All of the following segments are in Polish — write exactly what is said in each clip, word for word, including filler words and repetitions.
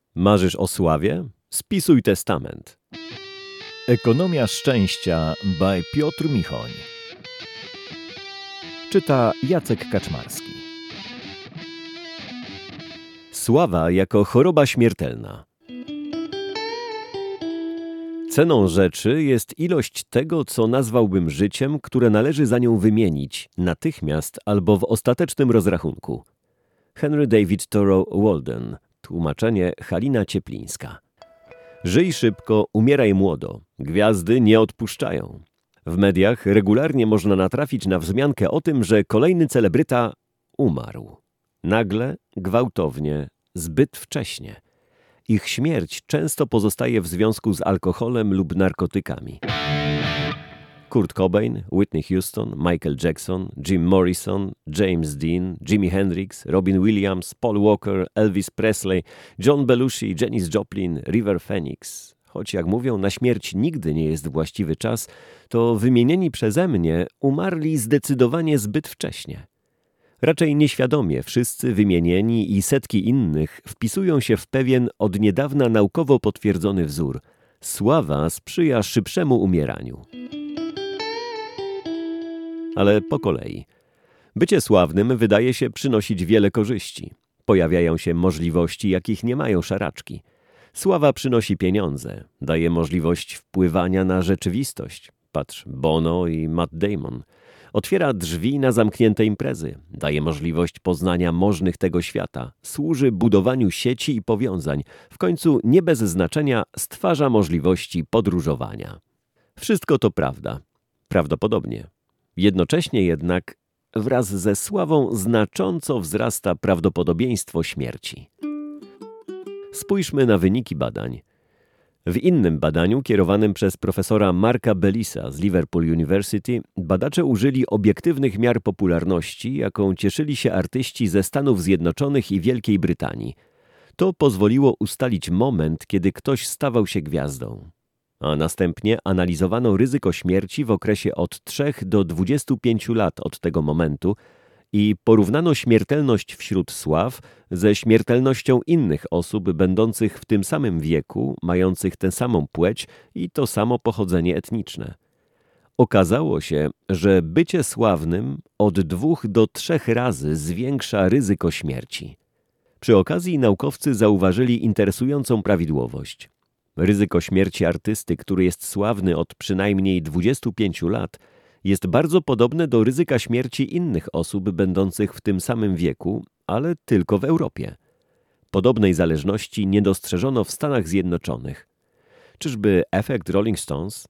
Marzysz o sławie? Spisuj testament. Ekonomia szczęścia by Piotr Michoń. Czyta Jacek Kaczmarski. Sława jako choroba śmiertelna. Ceną rzeczy jest ilość tego, co nazwałbym życiem, które należy za nią wymienić natychmiast albo w ostatecznym rozrachunku. Henry David Thoreau Walden. Tłumaczenie Halina Cieplińska. Żyj szybko, umieraj młodo. Gwiazdy nie odpuszczają. W mediach regularnie można natrafić na wzmiankę o tym, że kolejny celebryta umarł. Nagle, gwałtownie, zbyt wcześnie. Ich śmierć często pozostaje w związku z alkoholem lub narkotykami. Kurt Cobain, Whitney Houston, Michael Jackson, Jim Morrison, James Dean, Jimi Hendrix, Robin Williams, Paul Walker, Elvis Presley, John Belushi, Janis Joplin, River Phoenix. Choć jak mówią, na śmierć nigdy nie jest właściwy czas, to wymienieni przeze mnie umarli zdecydowanie zbyt wcześnie. Raczej nieświadomie wszyscy wymienieni i setki innych wpisują się w pewien od niedawna naukowo potwierdzony wzór. Sława sprzyja szybszemu umieraniu. Ale po kolei. Bycie sławnym wydaje się przynosić wiele korzyści. Pojawiają się możliwości, jakich nie mają szaraczki. Sława przynosi pieniądze, daje możliwość wpływania na rzeczywistość. Patrz, Bono i Matt Damon. Otwiera drzwi na zamknięte imprezy, daje możliwość poznania możnych tego świata, służy budowaniu sieci i powiązań, w końcu nie bez znaczenia stwarza możliwości podróżowania. Wszystko to prawda. Prawdopodobnie. Jednocześnie jednak wraz ze sławą znacząco wzrasta prawdopodobieństwo śmierci. Spójrzmy na wyniki badań. W innym badaniu kierowanym przez profesora Marka Bellisa z Liverpool University badacze użyli obiektywnych miar popularności, jaką cieszyli się artyści ze Stanów Zjednoczonych i Wielkiej Brytanii. To pozwoliło ustalić moment, kiedy ktoś stawał się gwiazdą. A następnie analizowano ryzyko śmierci w okresie od trzech do dwudziestu pięciu lat od tego momentu i porównano śmiertelność wśród sław ze śmiertelnością innych osób będących w tym samym wieku, mających tę samą płeć i to samo pochodzenie etniczne. Okazało się, że bycie sławnym od dwóch do trzech razy zwiększa ryzyko śmierci. Przy okazji naukowcy zauważyli interesującą prawidłowość. Ryzyko śmierci artysty, który jest sławny od przynajmniej dwudziestu pięciu lat, jest bardzo podobne do ryzyka śmierci innych osób będących w tym samym wieku, ale tylko w Europie. Podobnej zależności nie dostrzeżono w Stanach Zjednoczonych. Czyżby efekt Rolling Stones?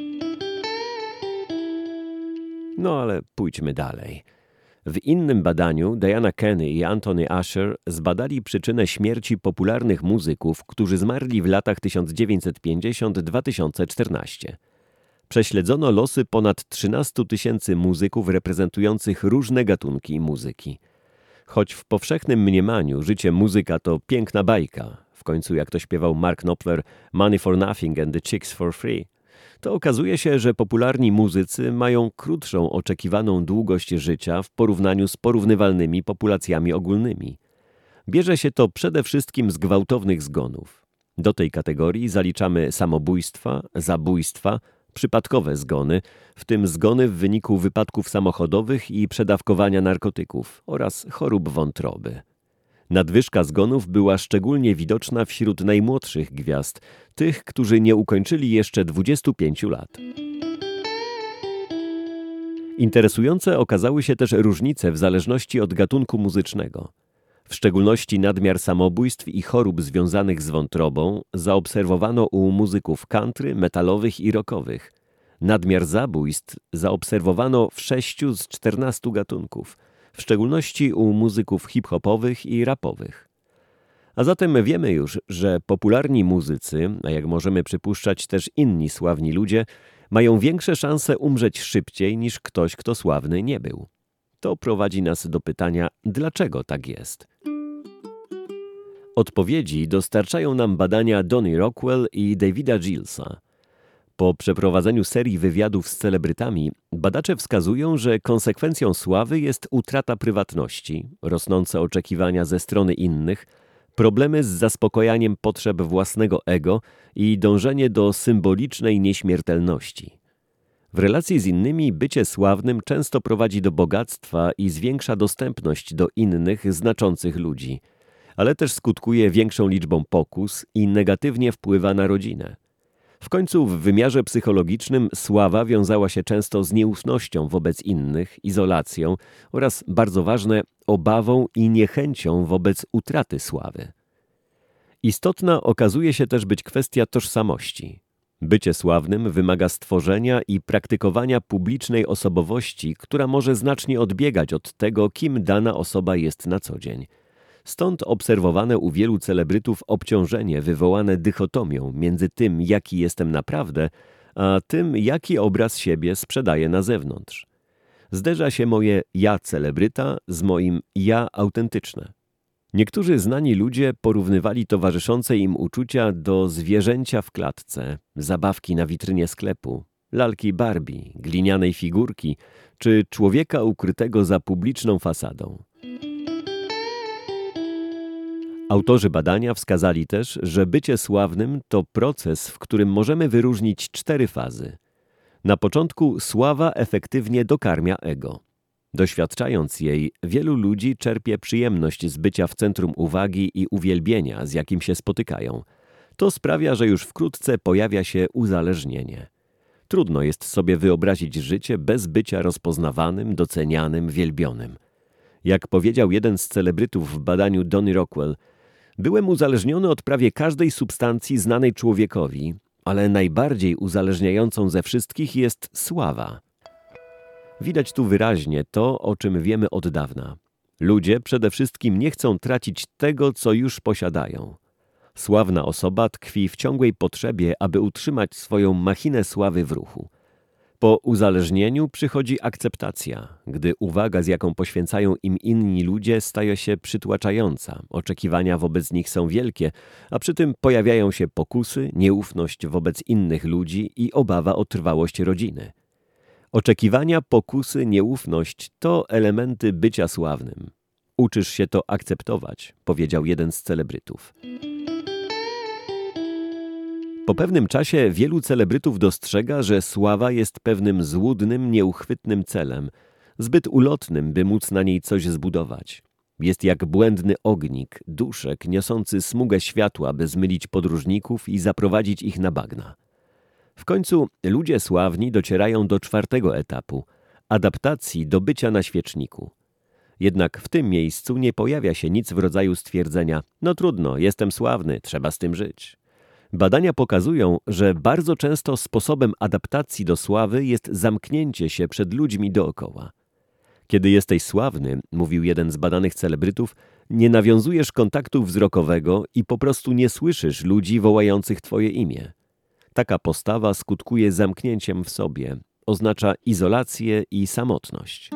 No ale pójdźmy dalej. W innym badaniu Diana Kenny i Anthony Asher zbadali przyczynę śmierci popularnych muzyków, którzy zmarli w latach tysiąc dziewięćset pięćdziesiąt do dwa tysiące czternastego. Prześledzono losy ponad trzynastu tysięcy muzyków reprezentujących różne gatunki muzyki. Choć w powszechnym mniemaniu życie muzyka to piękna bajka, w końcu jak to śpiewał Mark Knopfler, Money for nothing and the chicks for free, to okazuje się, że popularni muzycy mają krótszą oczekiwaną długość życia w porównaniu z porównywalnymi populacjami ogólnymi. Bierze się to przede wszystkim z gwałtownych zgonów. Do tej kategorii zaliczamy samobójstwa, zabójstwa, przypadkowe zgony, w tym zgony w wyniku wypadków samochodowych i przedawkowania narkotyków oraz chorób wątroby. Nadwyżka zgonów była szczególnie widoczna wśród najmłodszych gwiazd, tych, którzy nie ukończyli jeszcze dwudziestu pięciu lat. Interesujące okazały się też różnice w zależności od gatunku muzycznego. W szczególności nadmiar samobójstw i chorób związanych z wątrobą zaobserwowano u muzyków country, metalowych i rockowych. Nadmiar zabójstw zaobserwowano w sześciu z czternastu gatunków, w szczególności u muzyków hip-hopowych i rapowych. A zatem wiemy już, że popularni muzycy, a jak możemy przypuszczać też inni sławni ludzie, mają większe szanse umrzeć szybciej niż ktoś, kto sławny nie był. To prowadzi nas do pytania, dlaczego tak jest? Odpowiedzi dostarczają nam badania Donny Rockwell i Davida Gillesa. Po przeprowadzeniu serii wywiadów z celebrytami, badacze wskazują, że konsekwencją sławy jest utrata prywatności, rosnące oczekiwania ze strony innych, problemy z zaspokajaniem potrzeb własnego ego i dążenie do symbolicznej nieśmiertelności. W relacji z innymi bycie sławnym często prowadzi do bogactwa i zwiększa dostępność do innych, znaczących ludzi, ale też skutkuje większą liczbą pokus i negatywnie wpływa na rodzinę. W końcu w wymiarze psychologicznym sława wiązała się często z nieufnością wobec innych, izolacją oraz, bardzo ważne, obawą i niechęcią wobec utraty sławy. Istotna okazuje się też być kwestia tożsamości. Bycie sławnym wymaga stworzenia i praktykowania publicznej osobowości, która może znacznie odbiegać od tego, kim dana osoba jest na co dzień. Stąd obserwowane u wielu celebrytów obciążenie wywołane dychotomią między tym, jaki jestem naprawdę, a tym, jaki obraz siebie sprzedaję na zewnątrz. Zderza się moje ja celebryta z moim ja autentyczne. Niektórzy znani ludzie porównywali towarzyszące im uczucia do zwierzęcia w klatce, zabawki na witrynie sklepu, lalki Barbie, glinianej figurki czy człowieka ukrytego za publiczną fasadą. Autorzy badania wskazali też, że bycie sławnym to proces, w którym możemy wyróżnić cztery fazy. Na początku sława efektywnie dokarmia ego. Doświadczając jej, wielu ludzi czerpie przyjemność z bycia w centrum uwagi i uwielbienia, z jakim się spotykają. To sprawia, że już wkrótce pojawia się uzależnienie. Trudno jest sobie wyobrazić życie bez bycia rozpoznawanym, docenianym, wielbionym. Jak powiedział jeden z celebrytów w badaniu Donny Rockwell, byłem uzależniony od prawie każdej substancji znanej człowiekowi, ale najbardziej uzależniającą ze wszystkich jest sława. Widać tu wyraźnie to, o czym wiemy od dawna. Ludzie przede wszystkim nie chcą tracić tego, co już posiadają. Sławna osoba tkwi w ciągłej potrzebie, aby utrzymać swoją machinę sławy w ruchu. Po uzależnieniu przychodzi akceptacja, gdy uwaga, z jaką poświęcają im inni ludzie, staje się przytłaczająca, oczekiwania wobec nich są wielkie, a przy tym pojawiają się pokusy, nieufność wobec innych ludzi i obawa o trwałość rodziny. Oczekiwania, pokusy, nieufność to elementy bycia sławnym. Uczysz się to akceptować, powiedział jeden z celebrytów. Po pewnym czasie wielu celebrytów dostrzega, że sława jest pewnym złudnym, nieuchwytnym celem, zbyt ulotnym, by móc na niej coś zbudować. Jest jak błędny ognik, duszek niosący smugę światła, by zmylić podróżników i zaprowadzić ich na bagna. W końcu ludzie sławni docierają do czwartego etapu – adaptacji do bycia na świeczniku. Jednak w tym miejscu nie pojawia się nic w rodzaju stwierdzenia – no trudno, jestem sławny, trzeba z tym żyć. Badania pokazują, że bardzo często sposobem adaptacji do sławy jest zamknięcie się przed ludźmi dookoła. Kiedy jesteś sławny, mówił jeden z badanych celebrytów, nie nawiązujesz kontaktu wzrokowego i po prostu nie słyszysz ludzi wołających twoje imię. Taka postawa skutkuje zamknięciem w sobie, oznacza izolację i samotność.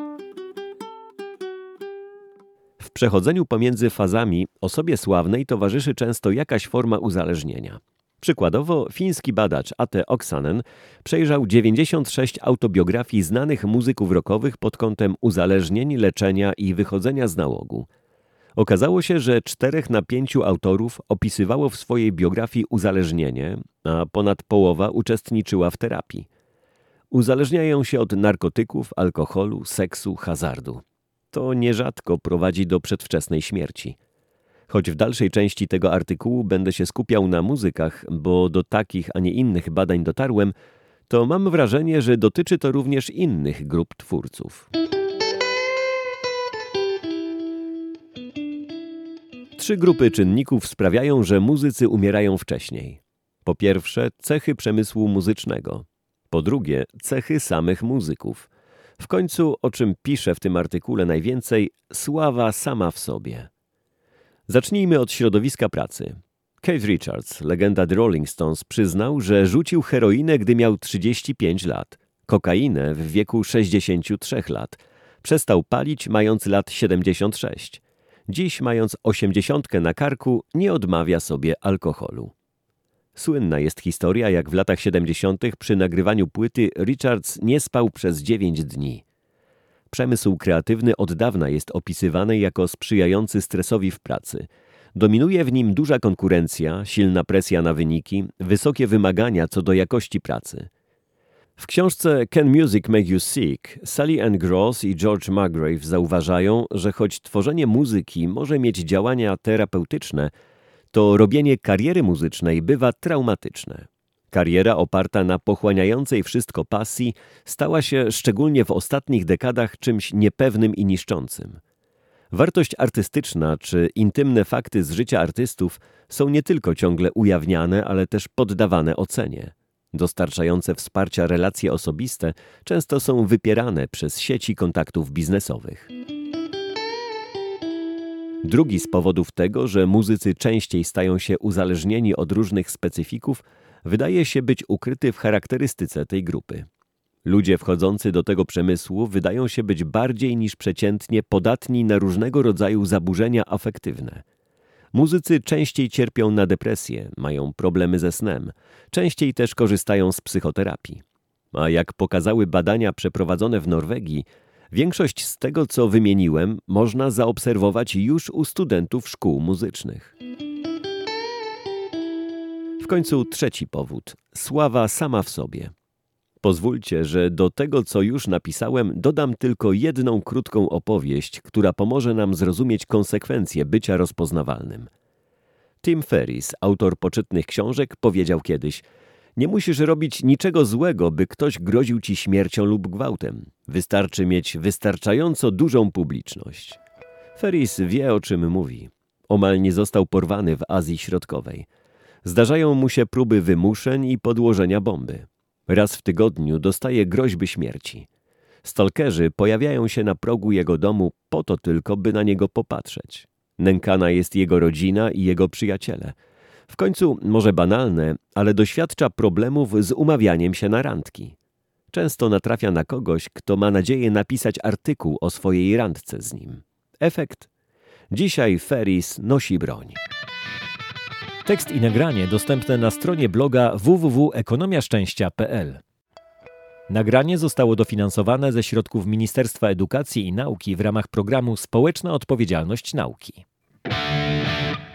W przechodzeniu pomiędzy fazami osobie sławnej towarzyszy często jakaś forma uzależnienia. Przykładowo fiński badacz Ate Oksanen przejrzał dziewięćdziesiąt sześć autobiografii znanych muzyków rockowych pod kątem uzależnień, leczenia i wychodzenia z nałogu. Okazało się, że czterech na pięciu autorów opisywało w swojej biografii uzależnienie, a ponad połowa uczestniczyła w terapii. Uzależniają się od narkotyków, alkoholu, seksu, hazardu. To nierzadko prowadzi do przedwczesnej śmierci. Choć w dalszej części tego artykułu będę się skupiał na muzykach, bo do takich, a nie innych badań dotarłem, to mam wrażenie, że dotyczy to również innych grup twórców. Trzy grupy czynników sprawiają, że muzycy umierają wcześniej. Po pierwsze, cechy przemysłu muzycznego. Po drugie, cechy samych muzyków. W końcu, o czym piszę w tym artykule najwięcej, sława sama w sobie. Zacznijmy od środowiska pracy. Keith Richards, legenda The Rolling Stones, przyznał, że rzucił heroinę, gdy miał trzydzieści pięć lat, kokainę w wieku sześćdziesięciu trzech lat. Przestał palić, mając lat siedemdziesiąt sześć. Dziś, mając osiemdziesiątkę na karku, nie odmawia sobie alkoholu. Słynna jest historia, jak w latach siedemdziesiątych przy nagrywaniu płyty Richards nie spał przez dziewięć dni. Przemysł kreatywny od dawna jest opisywany jako sprzyjający stresowi w pracy. Dominuje w nim duża konkurencja, silna presja na wyniki, wysokie wymagania co do jakości pracy. W książce Can Music Make You Sick Sally Ann Gross i George Musgrave zauważają, że choć tworzenie muzyki może mieć działania terapeutyczne, to robienie kariery muzycznej bywa traumatyczne. Kariera oparta na pochłaniającej wszystko pasji stała się szczególnie w ostatnich dekadach czymś niepewnym i niszczącym. Wartość artystyczna czy intymne fakty z życia artystów są nie tylko ciągle ujawniane, ale też poddawane ocenie. Dostarczające wsparcia relacje osobiste często są wypierane przez sieci kontaktów biznesowych. Drugi z powodów tego, że muzycy częściej stają się uzależnieni od różnych specyfików, wydaje się być ukryty w charakterystyce tej grupy. Ludzie wchodzący do tego przemysłu wydają się być bardziej niż przeciętnie podatni na różnego rodzaju zaburzenia afektywne. Muzycy częściej cierpią na depresję, mają problemy ze snem, częściej też korzystają z psychoterapii. A jak pokazały badania przeprowadzone w Norwegii, większość z tego, co wymieniłem, można zaobserwować już u studentów szkół muzycznych. W końcu trzeci powód – sława sama w sobie. Pozwólcie, że do tego, co już napisałem, dodam tylko jedną krótką opowieść, która pomoże nam zrozumieć konsekwencje bycia rozpoznawalnym. Tim Ferriss, autor poczytnych książek, powiedział kiedyś: nie musisz robić niczego złego, by ktoś groził ci śmiercią lub gwałtem. Wystarczy mieć wystarczająco dużą publiczność. Ferriss wie, o czym mówi. Omal nie został porwany w Azji Środkowej. Zdarzają mu się próby wymuszeń i podłożenia bomby. Raz w tygodniu dostaje groźby śmierci. Stalkerzy pojawiają się na progu jego domu po to tylko, by na niego popatrzeć. Nękana jest jego rodzina i jego przyjaciele. W końcu, może banalne, ale doświadcza problemów z umawianiem się na randki. Często natrafia na kogoś, kto ma nadzieję napisać artykuł o swojej randce z nim. Efekt? Dzisiaj Ferriss nosi broń. Tekst i nagranie dostępne na stronie bloga w w w kropka ekonomia szczęścia kropka p l. Nagranie zostało dofinansowane ze środków Ministerstwa Edukacji i Nauki w ramach programu Społeczna Odpowiedzialność Nauki.